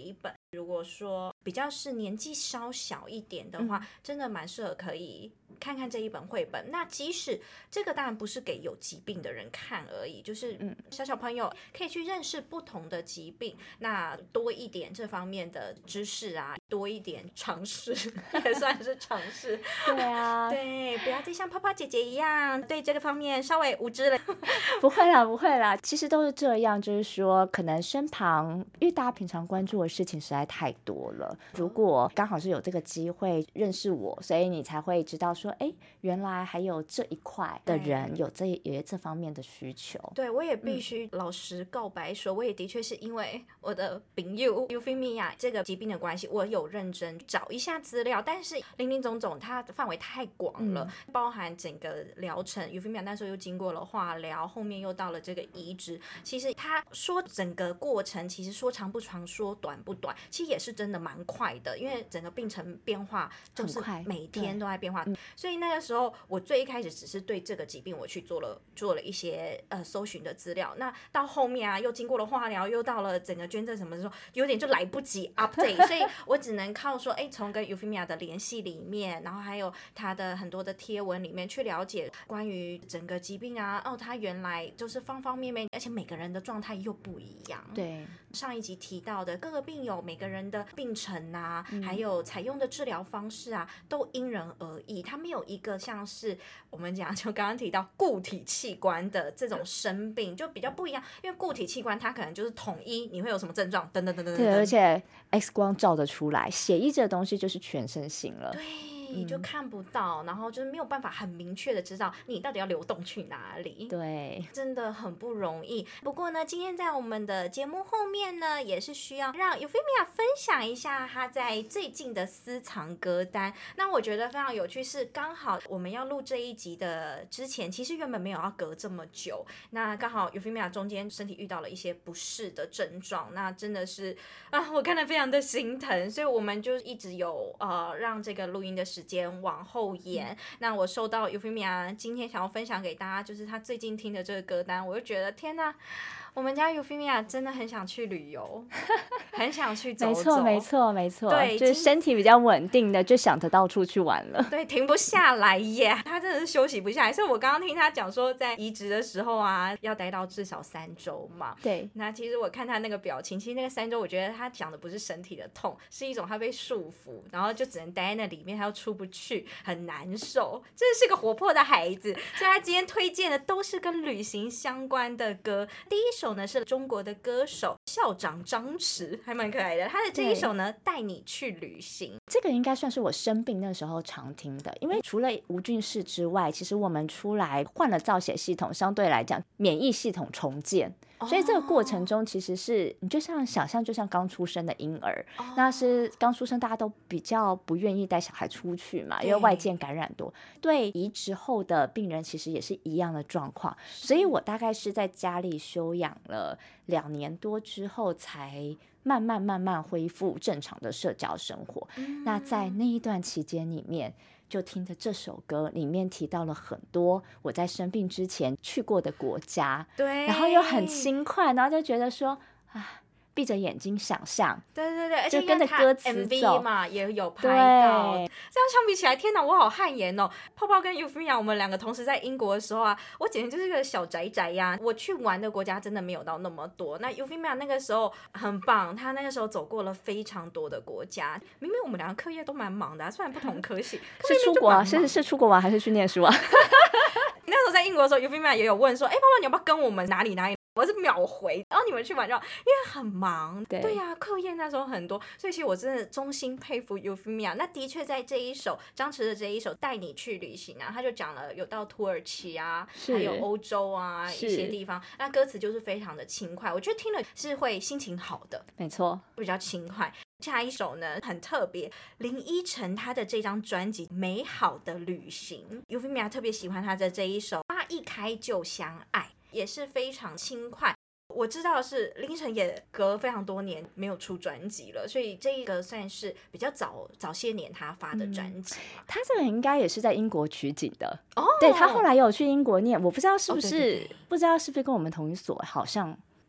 [SPEAKER 1] 如果说比较是年纪稍小一点的话、嗯、真的蛮适合可以看看这一本绘本。那即使这个当然不是给有疾病的人看而已，就是小小朋友可以去认识不同的疾病，那多一点这方面的知识啊，多一点尝试也算是尝试。
[SPEAKER 2] 对啊，
[SPEAKER 1] 对，不要再像泡泡姐姐一样对这个方面稍微无知了。
[SPEAKER 2] 不会啦不会啦，其实都是这样，就是说可能身旁因为大家平常关注的事情实在太多了，如果刚好是有这个机会认识我，所以你才会知道说哎，原来还有这一块的人有这有这方面的需求。
[SPEAKER 1] 对，我也必须老实告白说、嗯、我也的确是因为我的朋友 Euphemia 这个疾病的关系，我有认真找一下资料，但是林林总总它的范围太广了、嗯、包含整个疗程 Euphemia 那时候又经过了化疗，后面又到了这个移植，其实他说整个过程其实说长不长说短不短，其实也是真的蛮快的，因为整个病程变化就是每天都在变化，所以那个时候我最一开始只是对这个疾病我去做了做了一些呃搜寻的资料，那到后面啊又经过了化疗，又到了整个捐赠什么的时候，有点就来不及 update 所以我只能靠说哎，从跟 Euphemia 的联系里面，然后还有他的很多的贴文里面去了解关于整个疾病啊，哦他原来就是方方面面，而且每个人的状态又不一样。
[SPEAKER 2] 对，
[SPEAKER 1] 上一集提到的各个病友每个人的病程啊、嗯、还有采用的治疗方式啊都因人而异，它没有一个像是我们讲就刚刚提到固体器官的这种生病就比较不一样，因为固体器官它可能就是统一你会有什么症状等等等等，
[SPEAKER 2] 对，而且 X 光照得出来，血液这个东西就是全身性了，
[SPEAKER 1] 对，你就看不到、嗯、然后就是没有办法很明确的知道你到底要流动去哪里，
[SPEAKER 2] 对，
[SPEAKER 1] 真的很不容易。不过呢，今天在我们的节目后面呢，也是需要让 Euphemia 分享一下她在最近的私藏歌单。那我觉得非常有趣是，刚好我们要录这一集的之前，其实原本没有要隔这么久，那刚好 Euphemia 中间身体遇到了一些不适的症状，那真的是啊，我看得非常的心疼，所以我们就一直有呃让这个录音的时间往后延、嗯、那我收到 Euphemia 今天想要分享给大家就是他最近听的这个歌单，我就觉得天哪，我们家 Euphemia 真的很想去旅游很想去走走，
[SPEAKER 2] 没错没错没错，
[SPEAKER 1] 对，
[SPEAKER 2] 就是身体比较稳定的就想着到处去玩了，
[SPEAKER 1] 对，停不下来耶，他真的是休息不下来。所以我刚刚听他讲说在移植的时候啊要待到至少三周嘛，
[SPEAKER 2] 对，
[SPEAKER 1] 那其实我看他那个表情，其实那个三周我觉得他讲的不是身体的痛，是一种他被束缚，然后就只能待在那里面，他又出不去，很难受，真的是个活泼的孩子。所以他今天推荐的都是跟旅行相关的歌，第一首呢是中国的歌手校长张弛，还蛮可爱的，他的这一首呢带你去旅行，
[SPEAKER 2] 这个应该算是我生病那时候常听的，因为除了无菌室之外，其实我们出来换了造血系统，相对来讲免疫系统重建，所以这个过程中其实是你就像想象就像刚出生的婴儿、oh. 那是刚出生大家都比较不愿意带小孩出去嘛，因为外界感染多，对移植后的病人其实也是一样的状况，所以我大概是在家里休养了两年多之后才慢慢慢慢恢复正常的社交生活、嗯、那在那一段期间里面就听着这首歌，里面提到了很多我在生病之前去过的国家，
[SPEAKER 1] 对，
[SPEAKER 2] 然后又很轻快，然后就觉得说啊，闭着眼睛想象，
[SPEAKER 1] 对对对，而且
[SPEAKER 2] 就跟着歌词
[SPEAKER 1] M V
[SPEAKER 2] 走
[SPEAKER 1] 嘛也有拍到，这样相比起来，天哪，我好汗颜哦！泡泡跟 Euphemia 我们两个同时在英国的时候啊，我简直就是个小宅宅呀。我去玩的国家真的没有到那么多，那 Euphemia 那个时候很棒，他那个时候走过了非常多的国家。明明我们两个课业都蛮忙的、啊，虽然不同科系，
[SPEAKER 2] 是出国啊，是是出国玩还是去念书啊？
[SPEAKER 1] 那时候在英国的时候 Euphemia 也有问说，哎，泡泡你要不要跟我们哪里哪里？我是秒回，然后你们去玩，因为很忙，对对呀、啊，课业那时候很多，所以其实我真的衷心佩服 Euphemia。那的确在这一首张弛的这一首带你去旅行啊，他就讲了有到土耳其啊，还有欧洲啊一些地方，那歌词就是非常的轻快，我觉得听了是会心情好的，
[SPEAKER 2] 没错，
[SPEAKER 1] 比较轻快。下一首呢很特别，林依晨他的这张专辑《美好的旅行》 Euphemia 特别喜欢他的这一首，他一开就相爱，也是非常轻快。我知道的是林依晨也隔非常多年没有出专辑了，所以这一个算是比较早早些年他发的专辑、嗯、
[SPEAKER 2] 他这个应该也是在英国取景的哦，对，他后来有去英国念，我不知道是不是、哦、对对对，不知道是不是跟我们同一所，好像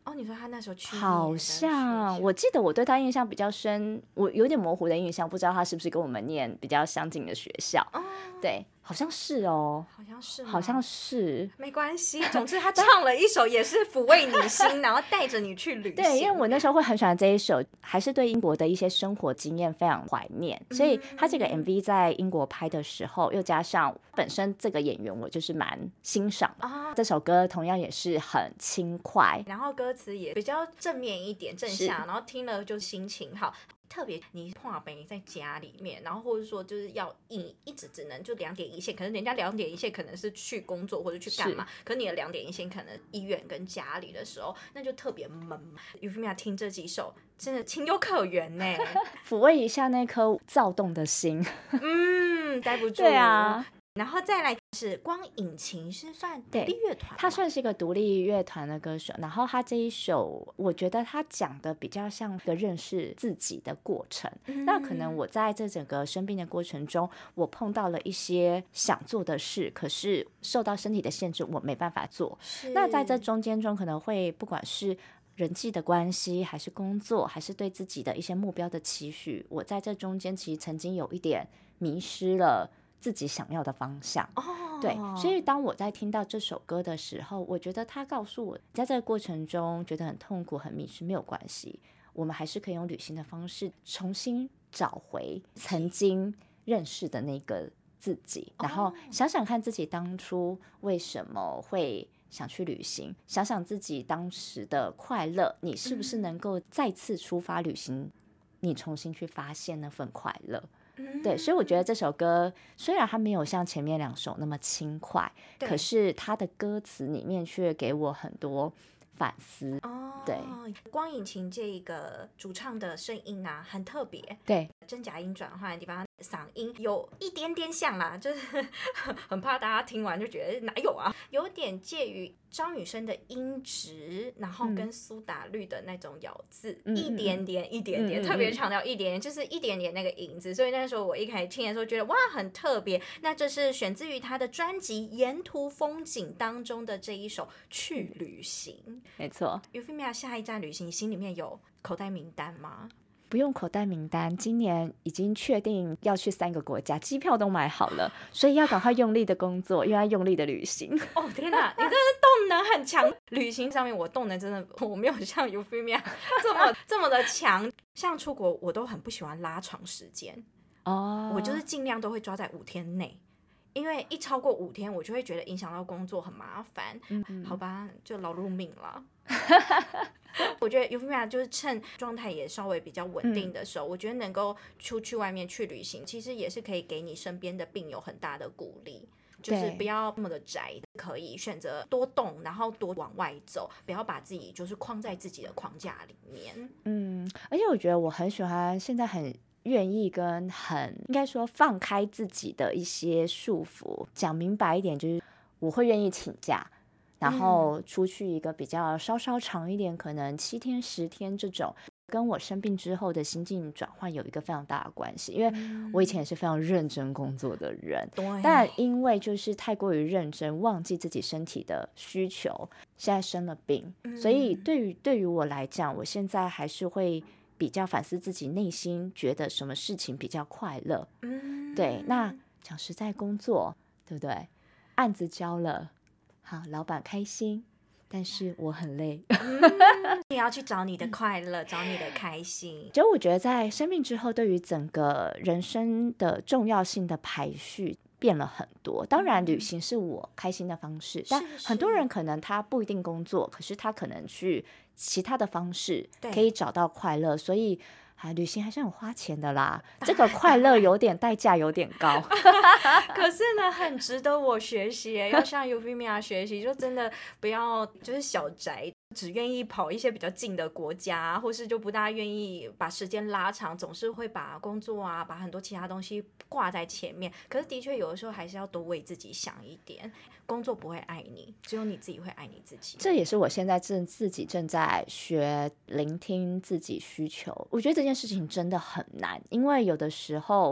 [SPEAKER 1] 哦，你说他那时候去
[SPEAKER 2] 好像我记得我对他印象比较深，我有点模糊的印象，不知道他是不是跟我们念比较相近的学校。哦，对，好像是哦，
[SPEAKER 1] 好像是，
[SPEAKER 2] 好像是，
[SPEAKER 1] 没关系。总之，他唱了一首也是抚慰你心，然后带着你去旅行。
[SPEAKER 2] 对，因为我那时候会很喜欢这一首，还是对英国的一些生活经验非常怀念，所以他这个 M V 在英国拍的时候，又加上本身这个演员我就是蛮欣赏的。哦，这首歌同样也是很轻快，
[SPEAKER 1] 然后歌词也比较正面一点，正向，然后听了就心情好。特别你画杯在家里面，然后或者说就是要一一直只能就两点一线，可能人家两点一线可能是去工作或者去干嘛，可是你的两点一线可能医院跟家里的时候，那就特别闷。Euphemia 听这几首真的情有可原呢，
[SPEAKER 2] 抚慰一下那颗躁动的心。
[SPEAKER 1] 嗯，待不住。
[SPEAKER 2] 对啊。
[SPEAKER 1] 然后再来是光引擎，是算独立乐团，
[SPEAKER 2] 他算是一个独立乐团的歌手。然后他这一首，我觉得他讲的比较像一个认识自己的过程。嗯、那可能我在这整个生病的过程中，我碰到了一些想做的事，可是受到身体的限制，我没办法做。那在这中间中，可能会不管是人际的关系，还是工作，还是对自己的一些目标的期许，我在这中间其实曾经有一点迷失了自己想要的方向。哦，对，所以当我在听到这首歌的时候，我觉得他告诉我，在这个过程中觉得很痛苦、很迷失，没有关系，我们还是可以用旅行的方式重新找回曾经认识的那个自己，然后想想看自己当初为什么会想去旅行，想想自己当时的快乐，你是不是能够再次出发旅行，你重新去发现那份快乐。对，所以我觉得这首歌虽然它没有像前面两首那么轻快，可是它的歌词里面却给我很多反思。哦，对，
[SPEAKER 1] 光引擎这个主唱的声音啊，很特别。
[SPEAKER 2] 对，
[SPEAKER 1] 真假音转换的地方，嗓音有一点点像啦，就是很怕大家听完就觉得哪有啊，有点介于张雨生的音质，然后跟苏打绿的那种咬字，嗯、一点点一点点、嗯、特别强调一点点，就是一点点那个影子。所以那时候我一开始听的时候觉得哇很特别。那这是选自于他的专辑《沿途风景》当中的这一首《去旅行》。
[SPEAKER 2] 没错。
[SPEAKER 1] Euphemia 下一站旅行心里面有口袋名单吗？
[SPEAKER 2] 不用口袋名单，今年已经确定要去三个国家，机票都买好了，所以要赶快用力的工作，又要用力的旅行。
[SPEAKER 1] 哦天哪，你真的是动能很强。旅行上面我动能真的我没有像 Euphemia 这么这么的强。像出国我都很不喜欢拉长时间哦，我就是尽量都会抓在五天内。因为一超过五天，我就会觉得影响到工作很麻烦。嗯嗯，好吧，就劳碌命了。我觉得 Euphemia 就是趁状态也稍微比较稳定的时候、嗯、我觉得能够出去外面去旅行，其实也是可以给你身边的病友很大的鼓励，就是不要那么的宅，可以选择多动，然后多往外走，不要把自己就是框在自己的框架里面。
[SPEAKER 2] 嗯，而且我觉得我很喜欢现在很愿意跟很应该说放开自己的一些束缚，讲明白一点就是我会愿意请假，然后出去一个比较稍稍长一点，可能七天十天这种，跟我生病之后的心境转换有一个非常大的关系。因为我以前也是非常认真工作的人、嗯、但因为就是太过于认真，忘记自己身体的需求，现在生了病、嗯、所以对于对于我来讲，我现在还是会比较反思自己内心觉得什么事情比较快乐、嗯、对，那讲实在工作对不对，案子交了好，老板开心，但是我很累、
[SPEAKER 1] 嗯、你要去找你的快乐、嗯、找你的开心。
[SPEAKER 2] 就我觉得在生病之后，对于整个人生的重要性的排序变了很多。当然旅行是我开心的方式、嗯、但很多人可能他不一定工作，可是他可能去其他的方式可以找到快乐，所以啊，旅行还是很花钱的啦，这个快乐有点代价有点高
[SPEAKER 1] 可是呢很值得我学习耶，要向 Euphemia 学习，就真的不要就是小宅，只愿意跑一些比较近的国家，或是就不大愿意把时间拉长，总是会把工作啊把很多其他东西挂在前面。可是的确有的时候还是要多为自己想一点，工作不会爱你，只有你自己会爱你自己。
[SPEAKER 2] 这也是我现在正自己正在学聆听自己需求。我觉得这件事情真的很难，因为有的时候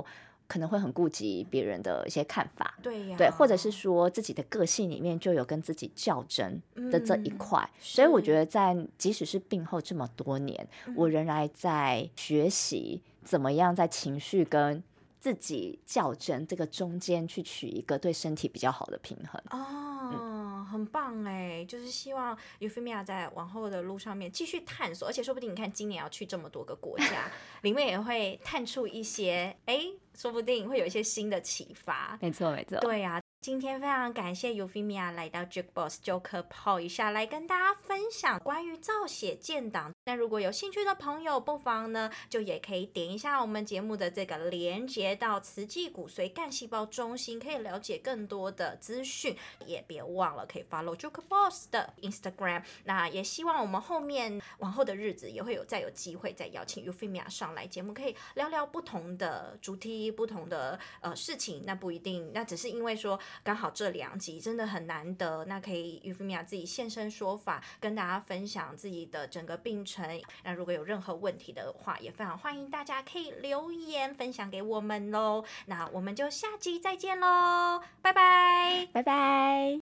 [SPEAKER 2] 可能会很顾及别人的一些看法，
[SPEAKER 1] 对呀，
[SPEAKER 2] 对，或者是说自己的个性里面就有跟自己较真的这一块，
[SPEAKER 1] 嗯、
[SPEAKER 2] 所以我觉得在即使是病后这么多年，
[SPEAKER 1] 嗯、
[SPEAKER 2] 我仍然在学习怎么样在情绪跟自己较真这个中间去取一个对身体比较好的平衡。
[SPEAKER 1] 哦、嗯，很棒哎，就是希望 Euphemia 在往后的路上面继续探索，而且说不定你看今年要去这么多个国家里面也会探出一些，哎，说不定会有一些新的启发。
[SPEAKER 2] 没错没错，
[SPEAKER 1] 对啊，今天非常感谢 Euphemia 来到 Jukebox 就科泡一下，来跟大家分享关于造血建档。那如果有兴趣的朋友，不妨呢就也可以点一下我们节目的这个连接到慈济骨髓干细胞中心，可以了解更多的资讯。也别忘了可以 follow Jukebox 的 Instagram。那也希望我们后面往后的日子也会有再有机会再邀请 Euphemia 上来节目，可以聊聊不同的主题、不同的呃事情。那不一定，那只是因为说刚好这两集真的很难得，那可以 Euphemia 自己现身说法，跟大家分享自己的整个病程。那如果有任何问题的话，也非常欢迎大家可以留言分享给我们咯。那我们就下集再见咯，拜拜，
[SPEAKER 2] 拜拜。